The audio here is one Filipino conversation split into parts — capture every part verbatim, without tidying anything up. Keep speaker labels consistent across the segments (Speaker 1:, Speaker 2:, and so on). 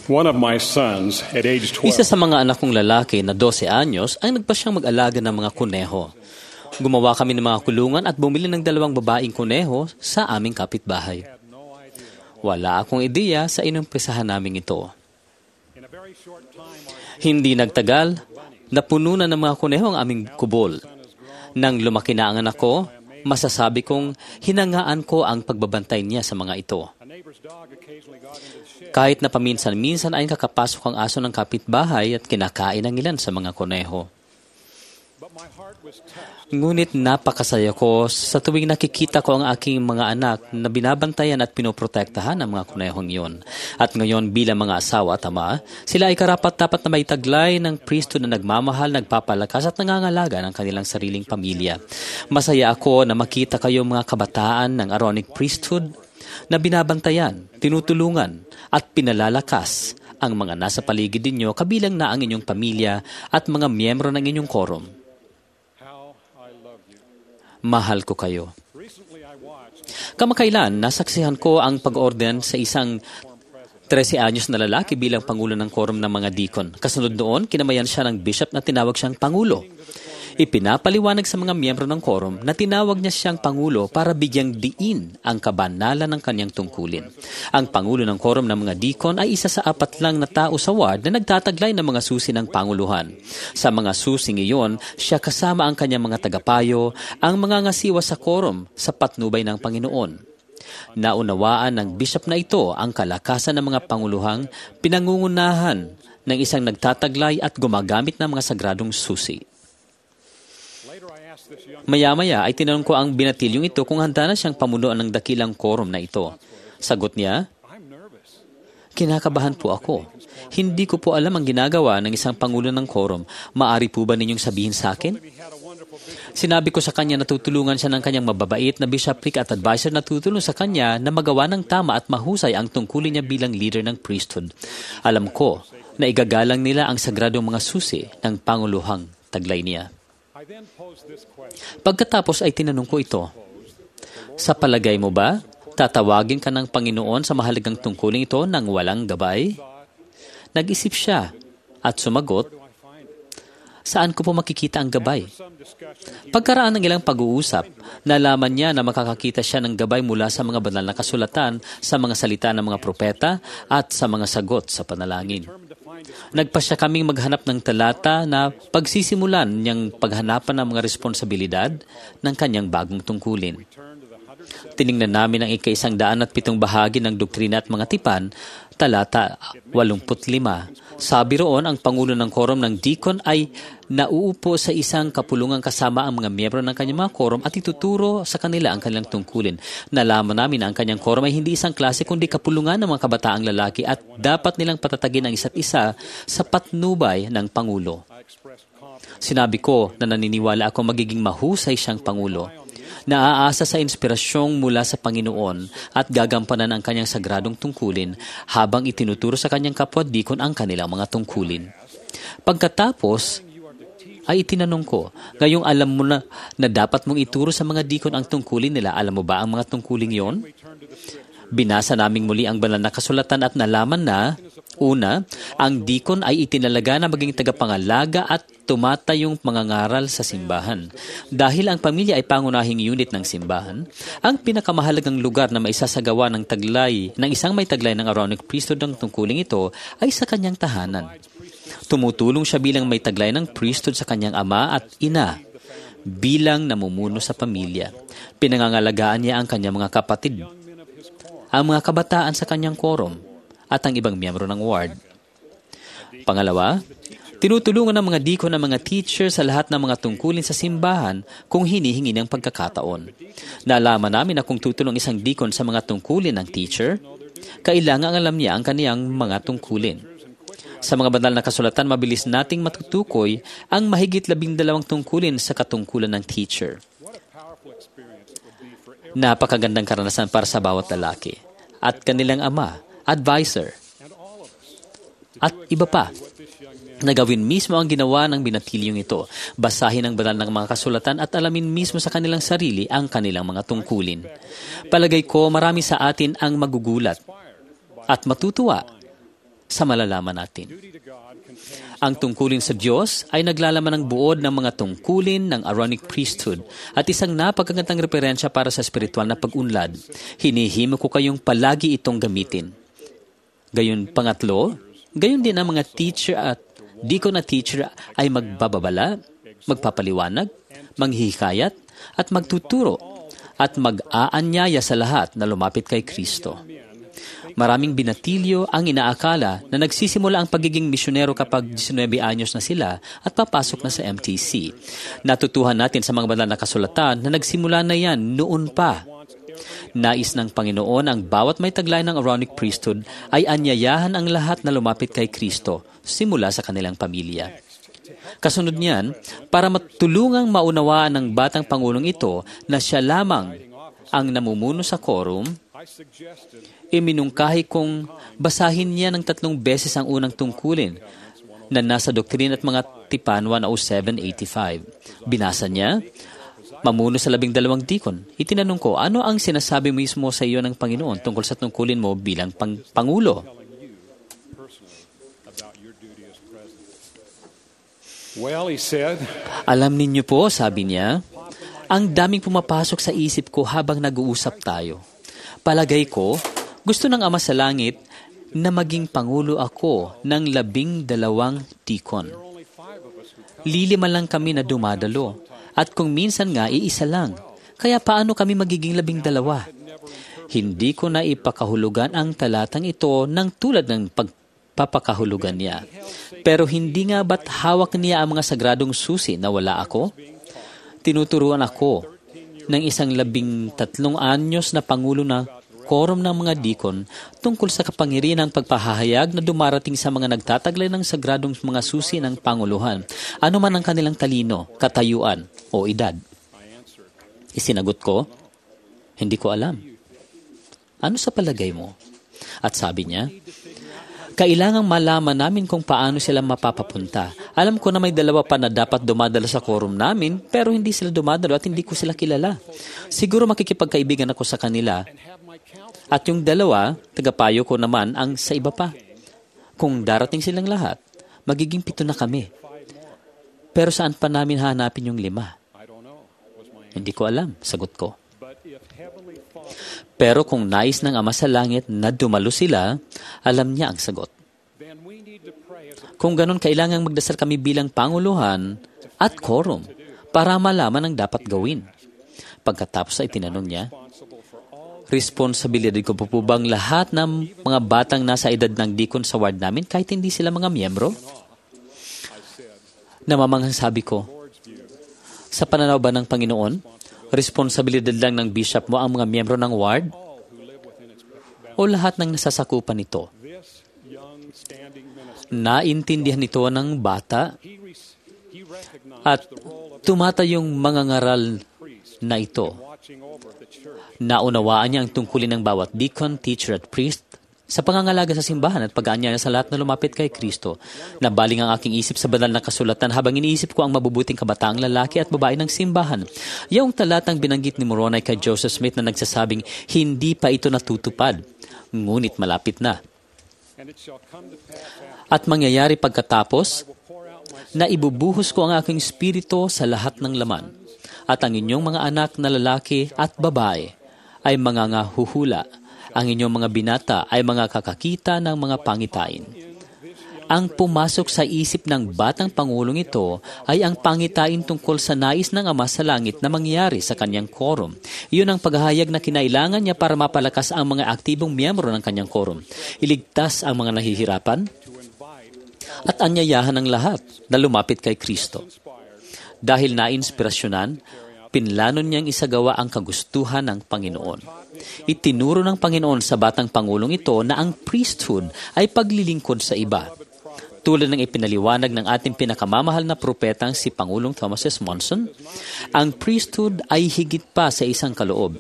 Speaker 1: One of my sons, at age
Speaker 2: Isa
Speaker 1: twelve,
Speaker 2: sa mga anak kong lalaki na dose anyos ay nagpasyang mag-alaga ng mga kuneho. Gumawa kami ng mga kulungan at bumili ng dalawang babaeng kuneho sa aming kapitbahay. Wala akong ideya sa inumpisahan namin ito. Hindi nagtagal, napuno na ng mga kuneho ang aming kubol. Nang lumaki na ang anak ko, masasabi kong hinangaan ko ang pagbabantay niya sa mga ito. Kahit na paminsan-minsan ay kakapasok ang aso ng kapitbahay at kinakain ang ilan sa mga kuneho. Ngunit napakasaya ko sa tuwing nakikita ko ang aking mga anak na binabantayan at pinoprotektahan ang mga kunehong iyon. At ngayon bilang mga asawa at ama, sila ay karapat-dapat na may taglay ng priesthood na nagmamahal, nagpapalakas at nangangalaga ng kanilang sariling pamilya. Masaya ako na makita kayo mga kabataan ng Aaronic priesthood na binabantayan, tinutulungan at pinalalakas ang mga nasa paligid ninyo kabilang na ang inyong pamilya at mga miyembro ng inyong quorum. Mahal ko kayo. Kamakailan, nasaksihan ko ang pag-orden sa isang trese anyos na lalaki bilang pangulo ng quorum ng mga deacon. Kasunod noon, kinamayan siya ng bishop na tinawag siyang pangulo. Ipinapaliwanag sa mga miyembro ng quorum na tinawag niya siyang pangulo para bigyang diin ang kabanalan ng kanyang tungkulin. Ang pangulo ng quorum ng mga deacon ay isa sa apat lang na tao sa ward na nagtataglay ng mga susi ng panguluhan. Sa mga susing iyon, siya kasama ang kanyang mga tagapayo, ang mga ngasiwa sa quorum sa patnubay ng Panginoon. Naunawaan ng bishop na ito ang kalakasan ng mga panguluhang pinangungunahan ng isang nagtataglay at gumagamit ng mga sagradong susi. Maya-maya ay tinanong ko ang binatilyong ito kung handa na siyang pamunuan ng dakilang quorum na ito. Sagot niya, kinakabahan po ako. Hindi ko po alam ang ginagawa ng isang pangulo ng quorum. Maari po ba ninyong sabihin sa akin? Sinabi ko sa kanya na tutulungan siya ng kanyang mababait na bishopric at advisor na tutulong sa kanya na magawa ng tama at mahusay ang tungkulin niya bilang leader ng priesthood. Alam ko na igagalang nila ang sagradong mga susi ng panguluhang taglay niya. Pagkatapos ay tinanong ko ito, sa palagay mo ba, tatawagin ka ng Panginoon sa mahalagang tungkulin ito ng walang gabay? Nag-isip siya at sumagot, saan ko po makikita ang gabay? Pagkaraan ng ilang pag-uusap, nalaman niya na makakakita siya ng gabay mula sa mga banal na kasulatan, sa mga salita ng mga propeta at sa mga sagot sa panalangin. Nagpasya kaming maghanap ng talata na pagsisimulan niyang paghanapan ng mga responsibilidad ng kanyang bagong tungkulin. Tiningnan namin ang ika-isang daan at pitong bahagi ng doktrina at mga tipan, talata walumput lima. Sabi roon, ang pangulo ng quorum ng deacon ay nauupo sa isang kapulungan kasama ang mga miyembro ng kanyang mga quorum at ituturo sa kanila ang kanilang tungkulin. Nalaman namin na ang kanyang quorum ay hindi isang klase kundi kapulungan ng mga kabataang lalaki at dapat nilang patatagin ang isa't isa sa patnubay ng pangulo. Sinabi ko na naniniwala ako magiging mahusay siyang pangulo. Naaasa sa inspirasyong mula sa Panginoon at gagampanan ang kanyang sagradong tungkulin habang itinuturo sa kanyang kapwa-dikon ang kanilang mga tungkulin. Pagkatapos, ay itinanong ko, ngayong alam mo na na dapat mong ituro sa mga dikon ang tungkulin nila, alam mo ba ang mga tungkulin yon? Binasa naming muli ang banal na kasulatan at nalaman na, una, ang dikon ay itinalaga na maging tagapangalaga at tumatayong mangangaral sa simbahan. Dahil ang pamilya ay pangunahing unit ng simbahan, ang pinakamahalagang lugar na maisasagawa ng taglay, ng isang may taglay ng Aaronic priesthood ng tungkuling ito ay sa kanyang tahanan. Tumutulong siya bilang may taglay ng priesthood sa kanyang ama at ina, bilang namumuno sa pamilya. Pinangangalagaan niya ang kanyang mga kapatid, ang mga kabataan sa kanyang quorum, at ang ibang miyembro ng ward. Pangalawa, tinutulungan ng mga deacon ng mga teacher sa lahat ng mga tungkulin sa simbahan kung hinihingi ng pagkakataon. Nalaman namin na kung tutulong isang deacon sa mga tungkulin ng teacher, kailangan alam niya ang kaniyang mga tungkulin. Sa mga banal na kasulatan, mabilis nating matutukoy ang mahigit labing dalawang tungkulin sa katungkulan ng teacher. Napakagandang karanasan para sa bawat lalaki at kanilang ama, advisor, at iba pa. Nagawin mismo ang ginawa ng binatilyong ito. Basahin ang banal ng mga kasulatan at alamin mismo sa kanilang sarili ang kanilang mga tungkulin. Palagay ko marami sa atin ang magugulat at matutuwa sa malalaman natin. Ang tungkulin sa Diyos ay naglalaman ng buod ng mga tungkulin ng Aaronic priesthood at isang napagagandang referensya para sa spiritual na pag-unlad. Hinihimo ko kayong palagi itong gamitin. Gayon pangatlo, gayon din ang mga teacher at deacon na teacher ay magbababala, magpapaliwanag, manghihikayat, at magtuturo, at mag-aanyaya sa lahat na lumapit kay Kristo. Maraming binatilyo ang inaakala na nagsisimula ang pagiging misyonero kapag nineteen anyos na sila at papasok na sa M T C. Natutuhan natin sa mga banal na kasulatan na nagsimula na yan noon pa. Nais ng Panginoon ang bawat may taglay ng Aaronic priesthood ay anyayahan ang lahat na lumapit kay Kristo simula sa kanilang pamilya. Kasunod niyan, para matulungang maunawaan ng batang Pangulong ito na siya lamang ang namumuno sa quorum, iminungkahi kong basahin niya ng tatlong beses ang unang tungkulin na nasa Doctrine at Mga Tipan one oh seven eighty-five. Binasa niya, mamuno sa labing dalawang deacon. Itinanong ko, ano ang sinasabi mismo sa iyo ng Panginoon tungkol sa tungkulin mo bilang pang- Pangulo?
Speaker 1: Well, he said,
Speaker 2: Alam ninyo po, sabi niya, ang daming pumapasok sa isip ko habang nag-uusap tayo. Palagay ko, gusto ng Ama sa Langit na maging Pangulo ako ng labing dalawang deacon. Lilima lang kami na dumadalo, at kung minsan nga, iisa lang. Kaya paano kami magiging labing dalawa? Hindi ko na ipakahulugan ang talatang ito ng tulad ng pagpapakahulugan niya. Pero hindi nga ba't hawak niya ang mga sagradong susi na wala ako? Tinuturuan ako ng isang labing tatlong anyos na pangulo na quorum ng mga deacon tungkol sa kapangyarihan ng pagpahahayag na dumarating sa mga nagtataglay ng sagradong mga susi ng panguluhan, ano man ang kanilang talino, katayuan o edad. Isinagot ko, hindi ko alam. Ano sa palagay mo? At sabi niya, kailangang malaman namin kung paano sila mapapapunta. Alam ko na may dalawa pa na dapat dumadalo sa quorum namin, pero hindi sila dumadalo at hindi ko sila kilala. Siguro makikipagkaibigan ako sa kanila. At yung dalawa, tagapayo ko naman ang sa iba pa. Kung darating silang lahat, magiging pito na kami. Pero saan pa namin hahanapin yung lima? Hindi ko alam, sagot ko. Pero kung nais ng Ama sa Langit na dumalo sila, alam niya ang sagot. Kung ganun, kailangang magdasal kami bilang panguluhan at quorum para malaman ang dapat gawin. Pagkatapos ay tinanong niya, responsibilidad ko po po bang lahat ng mga batang nasa edad ng deacon sa ward namin kahit hindi sila mga miyembro? Namamanghang sabi ko, sa pananaw ba ng Panginoon, responsibilidad lang ng bishop mo ang mga miyembro ng ward? O lahat ng nasasakupan nito? Naintindihan ito ng bata at tumatayong mga ngaral na ito. Naunawaan niya ang tungkulin ng bawat deacon, teacher at priest sa pangangalaga sa simbahan at pag-aanyaya sa lahat na lumapit kay Kristo. Nabaling ang aking isip sa banal na kasulatan habang iniisip ko ang mabubuting kabataang lalaki at babae ng simbahan. Yung talatang binanggit ni Moroni kay Joseph Smith na nagsasabing, hindi pa ito natutupad, ngunit malapit na. At mangyayari pagkatapos, na ibubuhos ko ang aking espiritu sa lahat ng laman, at ang inyong mga anak na lalaki at babae ay mga ngahuhula. Ang inyong mga binata ay mga kakakita ng mga pangitain. Ang pumasok sa isip ng batang Pangulong ito ay ang pangitain tungkol sa nais ng Ama sa Langit na mangyari sa kanyang quorum. Iyon ang paghahayag na kinailangan niya para mapalakas ang mga aktibong miyembro ng kanyang quorum. Iligtas ang mga nahihirapan at anyayahan ng lahat na lumapit kay Kristo. Dahil nainspirasyonan, pinlano niyang isagawa ang kagustuhan ng Panginoon. Itinuro ng Panginoon sa batang Pangulong ito na ang priesthood ay paglilingkod sa iba. Tulad ng ipinaliwanag ng ating pinakamamahal na propetang si Pangulong Thomas S. Monson, ang priesthood ay higit pa sa isang kaloob.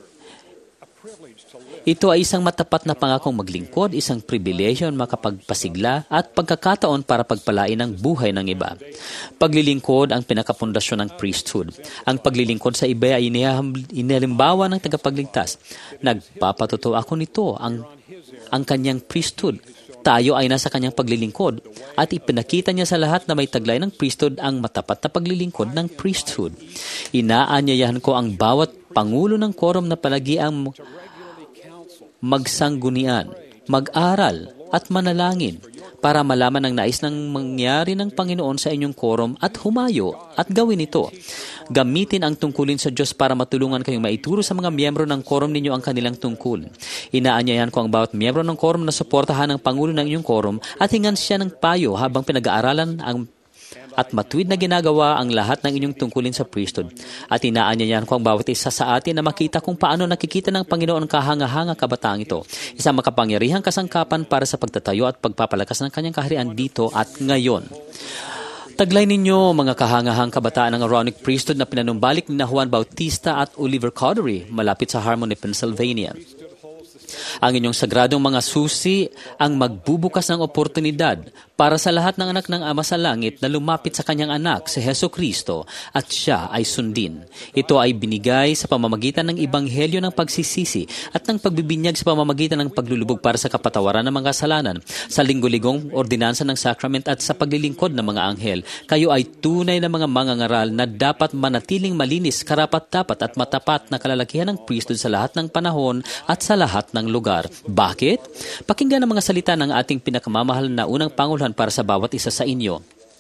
Speaker 2: Ito ay isang matapat na pangakong maglingkod, isang pribilehyo na makapagpasigla at pagkakataon para pagpalain ang buhay ng iba. Paglilingkod ang pinakapundasyon ng priesthood. Ang paglilingkod sa iba ay inihalimbawa ng tagapagligtas. Nagpapatotoo ako nito ang, ang kanyang priesthood tayo ay nasa kanyang paglilingkod at ipinakita niya sa lahat na may taglay ng priesthood ang matapat na paglilingkod ng priesthood. Inaanyayahan ko ang bawat pangulo ng quorum na palagi ang magsanggunian, mag-aral at manalangin para malaman ang nais ng mangyari ng Panginoon sa inyong quorum at humayo at gawin ito. Gamitin ang tungkulin sa Diyos para matulungan kayong maituro sa mga miyembro ng quorum ninyo ang kanilang tungkol. Inaanyayahan ko ang bawat miyembro ng quorum na suportahan ang Pangulo ng inyong quorum at hingan siya ng payo habang pinag-aaralan ang at matuwid na ginagawa ang lahat ng inyong tungkulin sa priesthood. At inaanyayahan ko ang bawat isa sa atin na makita kung paano nakikita ng Panginoon kahanga-hanga kabataang ito. Isang makapangyarihang kasangkapan para sa pagtatayo at pagpapalakas ng kanyang kaharian dito at ngayon. Taglay ninyo mga kahangahang kabataan ng Aaronic priesthood na pinanumbalik ni na Juan Bautista at Oliver Cowdery malapit sa Harmony, Pennsylvania. Ang inyong sagradong mga susi ang magbubukas ng oportunidad para sa lahat ng anak ng Ama sa Langit na lumapit sa kanyang anak, si Heso Kristo, at siya ay sundin. Ito ay binigay sa pamamagitan ng Ebanghelyo ng pagsisisi at ng pagbibinyag sa pamamagitan ng paglulubog para sa kapatawaran ng mga kasalanan, sa linggo-ligong ordinansa ng sacrament at sa paglilingkod ng mga anghel. Kayo ay tunay na mga mangangaral na dapat manatiling malinis, karapat-dapat at matapat na kalalakihan ng priesthood sa lahat ng panahon at sa lahat ng lugar. Bakit? Pakinggan ang mga salita ng ating pinakamamahal na unang Panguluhan para sa bawat isa sa inyo.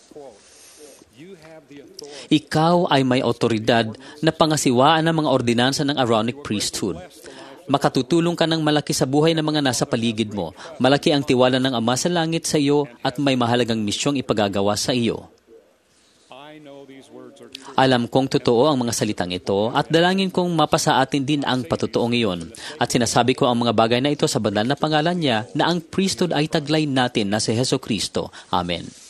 Speaker 2: Ikaw ay may otoridad na pangasiwaan ng mga ordinansa ng Aaronic priesthood. Makatutulong ka ng malaki sa buhay ng mga nasa paligid mo. Malaki ang tiwala ng Ama sa Langit sa iyo at may mahalagang misyong ipagagawa sa iyo. Alam kong totoo ang mga salitang ito at dalangin kong mapasa atin din ang patutuong iyon. At sinasabi ko ang mga bagay na ito sa banal na pangalan niya na ang priesthood ay taglay natin na si Heso Kristo. Amen.